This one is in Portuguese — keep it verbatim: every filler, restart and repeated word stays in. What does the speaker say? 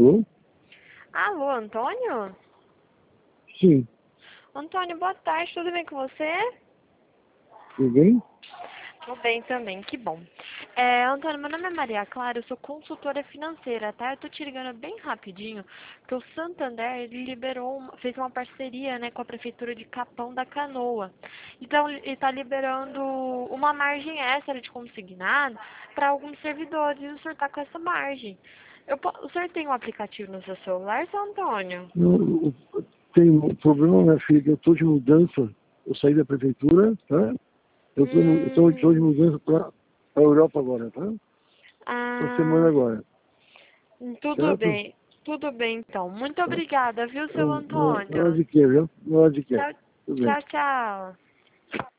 Alô? Alô, Antônio? Sim, Antônio, boa tarde, tudo bem com você? tudo bem? Tudo bem também, que bom. É, Antônio, meu nome é Maria Clara, eu sou consultora financeira, tá? Eu tô te ligando bem rapidinho, porque o Santander, ele liberou, uma- fez uma parceria, né, com a Prefeitura de Capão da Canoa. Então, ele tá liberando uma margem extra de consignado para alguns servidores, e o senhor tá com essa margem. Eu, po- o senhor tem um aplicativo no seu celular, seu Antônio? Eu, eu tenho um problema, minha filha, eu estou de mudança, eu saí da prefeitura, tá? Eu estou de Hum, mudança para a Europa agora, tá? Essa semana ah... agora, Tudo certo? bem, tudo bem então. Muito Tá? obrigada, viu, seu Então, não, não é Antônio? de quê, viu? Não é de quê. Tchau, Tudo bem. tchau, tchau.